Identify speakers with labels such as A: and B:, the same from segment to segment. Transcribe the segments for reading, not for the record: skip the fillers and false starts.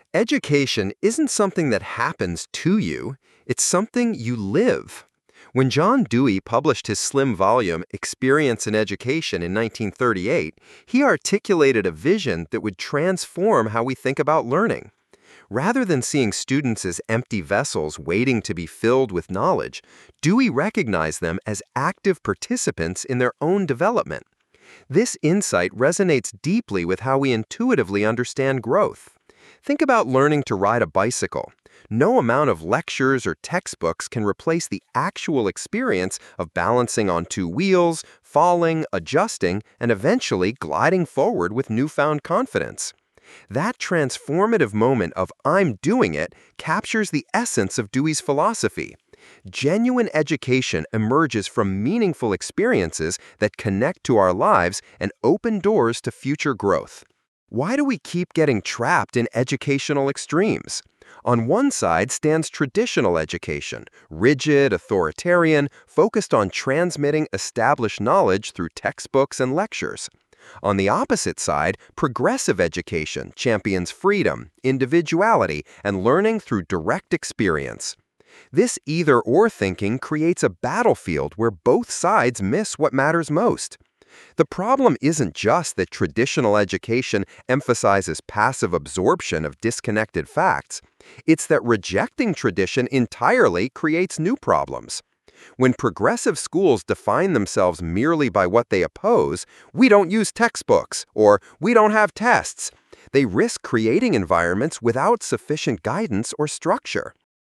A: Education isn't something that happens to you, it's something you live. When John Dewey published his slim volume, Experience in Education, in 1938, he articulated a vision that would transform how we think about learning. Rather than seeing students as empty vessels waiting to be filled with knowledge, Dewey recognized them as active participants in their own development. This insight resonates deeply with how we intuitively understand growth. Think about learning to ride a bicycle. No amount of lectures or textbooks can replace the actual experience of balancing on two wheels, falling, adjusting, and eventually gliding forward with newfound confidence. That transformative moment of "I'm doing it" captures the essence of Dewey's philosophy. Genuine education emerges from meaningful experiences that connect to our lives and open doors to future growth. Why do we keep getting trapped in educational extremes? On one side stands traditional education, rigid, authoritarian, focused on transmitting established knowledge through textbooks and lectures. On the opposite side, progressive education champions freedom, individuality, and learning through direct experience. This either-or thinking creates a battlefield where both sides miss what matters most. The problem isn't just that traditional education emphasizes passive absorption of disconnected facts. It's that rejecting tradition entirely creates new problems. When progressive schools define themselves merely by what they oppose, "We don't use textbooks," or "We don't have tests," they risk creating environments without sufficient guidance or structure.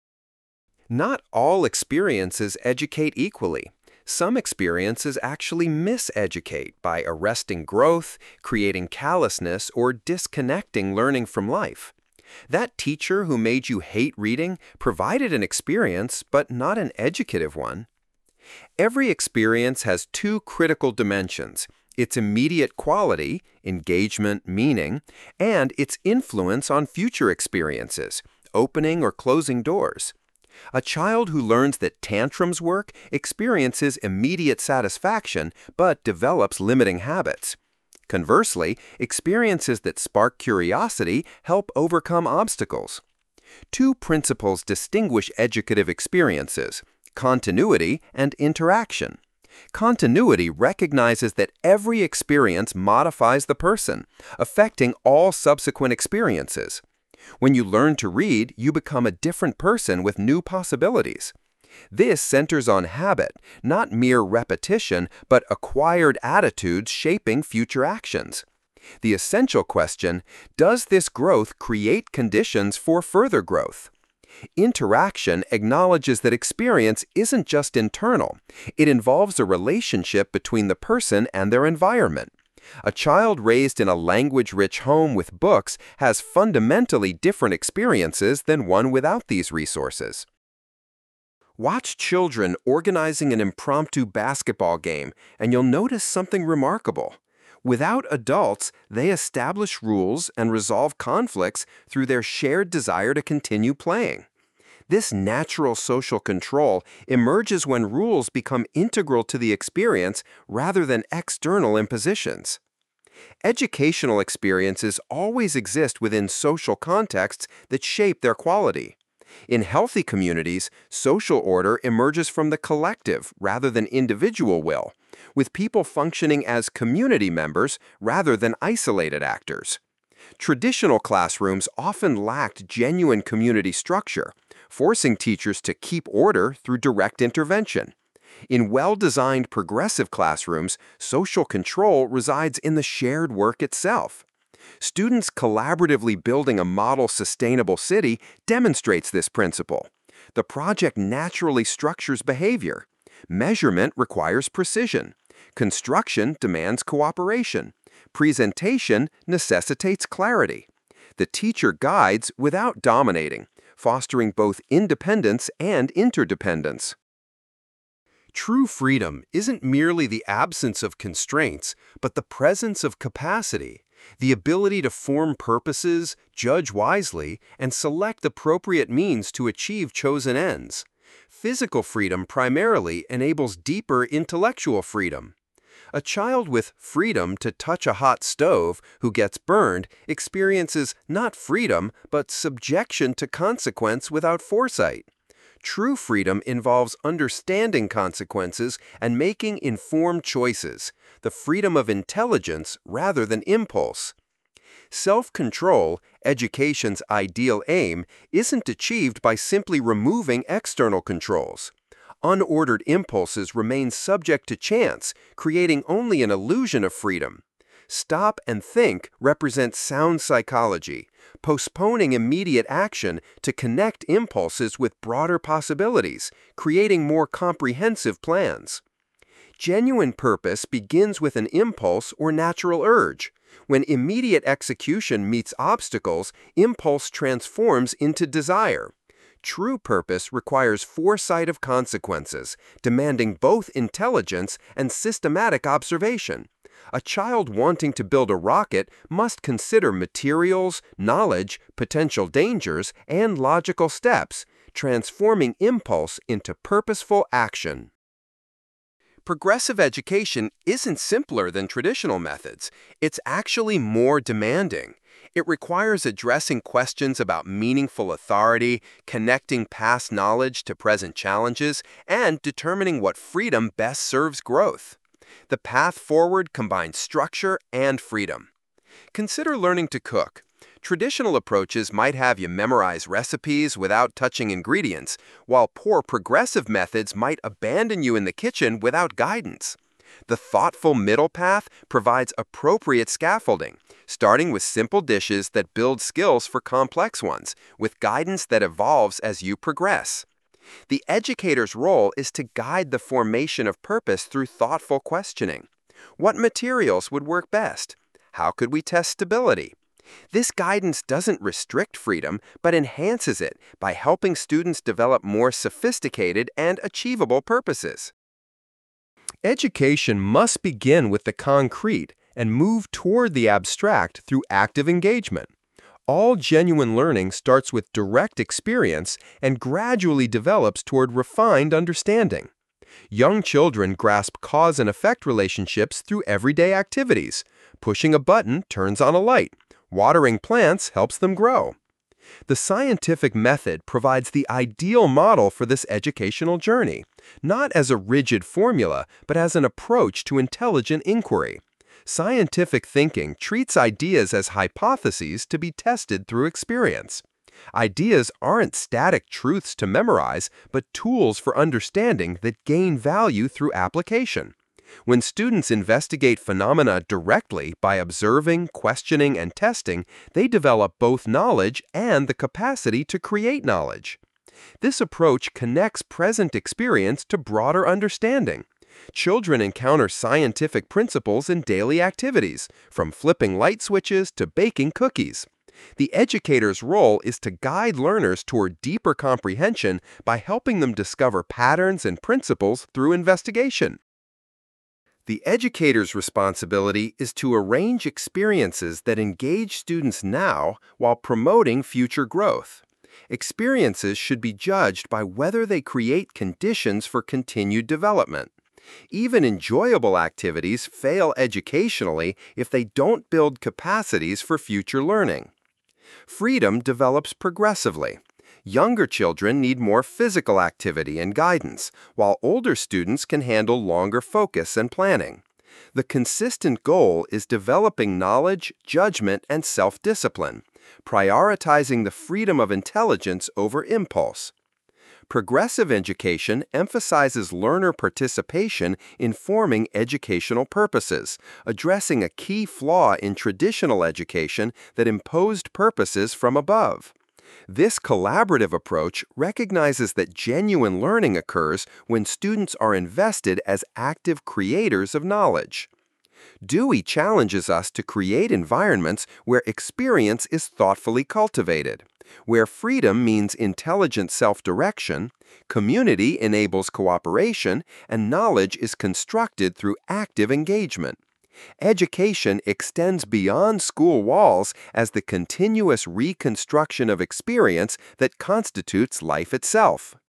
A: Not all experiences educate equally. Some experiences actually miseducate by arresting growth, creating callousness, or disconnecting learning from life. That teacher who made you hate reading provided an experience, but not an educative one. Every experience has two critical dimensions: its immediate quality, engagement, meaning, and its influence on future experiences, opening or closing doors. A child who learns that tantrums work experiences immediate satisfaction but develops limiting habits. Conversely, experiences that spark curiosity help overcome obstacles. Two principles distinguish educative experiences: continuity and interaction. Continuity recognizes that every experience modifies the person, affecting all subsequent experiences. When you learn to read, you become a different person with new possibilities. This centers on habit, not mere repetition, but acquired attitudes shaping future actions. The essential question: does this growth create conditions for further growth? Interaction acknowledges that experience isn't just internal. It involves a relationship between the person and their environment. A child raised in a language-rich home with books has fundamentally different experiences than one without these resources. Watch children organizing an impromptu basketball game, and you'll notice something remarkable. Without adults, they establish rules and resolve conflicts through their shared desire to continue playing. This natural social control emerges when rules become integral to the experience rather than external impositions. Educational experiences always exist within social contexts that shape their quality. In healthy communities, social order emerges from the collective rather than individual will, with people functioning as community members rather than isolated actors. Traditional classrooms often lacked genuine community structure, forcing teachers to keep order through direct intervention. In well-designed progressive classrooms, social control resides in the shared work itself. Students collaboratively building a model sustainable city demonstrates this principle. The project naturally structures behavior. Measurement requires precision. Construction demands cooperation. Presentation necessitates clarity. The teacher guides without dominating, fostering both independence and interdependence. True freedom isn't merely the absence of constraints, but the presence of capacity, the ability to form purposes, judge wisely, and select appropriate means to achieve chosen ends. Physical freedom primarily enables deeper intellectual freedom. A child with freedom to touch a hot stove who gets burned experiences not freedom, but subjection to consequence without foresight. True freedom involves understanding consequences and making informed choices, the freedom of intelligence rather than impulse. Self-control, education's ideal aim, isn't achieved by simply removing external controls. Unordered impulses remain subject to chance, creating only an illusion of freedom. Stop and think represents sound psychology, postponing immediate action to connect impulses with broader possibilities, creating more comprehensive plans. Genuine purpose begins with an impulse or natural urge. When immediate execution meets obstacles, impulse transforms into desire. True purpose requires foresight of consequences, demanding both intelligence and systematic observation. A child wanting to build a rocket must consider materials, knowledge, potential dangers, and logical steps, transforming impulse into purposeful action. Progressive education isn't simpler than traditional methods. It's actually more demanding. It requires addressing questions about meaningful authority, connecting past knowledge to present challenges, and determining what freedom best serves growth. The path forward combines structure and freedom. Consider learning to cook. Traditional approaches might have you memorize recipes without touching ingredients, while poor progressive methods might abandon you in the kitchen without guidance. The thoughtful middle path provides appropriate scaffolding, starting with simple dishes that build skills for complex ones, with guidance that evolves as you progress. The educator's role is to guide the formation of purpose through thoughtful questioning. What materials would work best? How could we test stability? This guidance doesn't restrict freedom, but enhances it by helping students develop more sophisticated and achievable purposes. Education must begin with the concrete and move toward the abstract through active engagement. All genuine learning starts with direct experience and gradually develops toward refined understanding. Young children grasp cause and effect relationships through everyday activities. Pushing a button turns on a light. Watering plants helps them grow. The scientific method provides the ideal model for this educational journey, not as a rigid formula, but as an approach to intelligent inquiry. Scientific thinking treats ideas as hypotheses to be tested through experience. Ideas aren't static truths to memorize, but tools for understanding that gain value through application. When students investigate phenomena directly by observing, questioning, and testing, they develop both knowledge and the capacity to create knowledge. This approach connects present experience to broader understanding. Children encounter scientific principles in daily activities, from flipping light switches to baking cookies. The educator's role is to guide learners toward deeper comprehension by helping them discover patterns and principles through investigation. The educator's responsibility is to arrange experiences that engage students now while promoting future growth. Experiences should be judged by whether they create conditions for continued development. Even enjoyable activities fail educationally if they don't build capacities for future learning. Freedom develops progressively. Younger children need more physical activity and guidance, while older students can handle longer focus and planning. The consistent goal is developing knowledge, judgment, and self-discipline, prioritizing the freedom of intelligence over impulse. Progressive education emphasizes learner participation in forming educational purposes, addressing a key flaw in traditional education that imposed purposes from above. This collaborative approach recognizes that genuine learning occurs when students are invested as active creators of knowledge. Dewey challenges us to create environments where experience is thoughtfully cultivated, where freedom means intelligent self-direction, community enables cooperation, and knowledge is constructed through active engagement. Education extends beyond school walls as the continuous reconstruction of experience that constitutes life itself.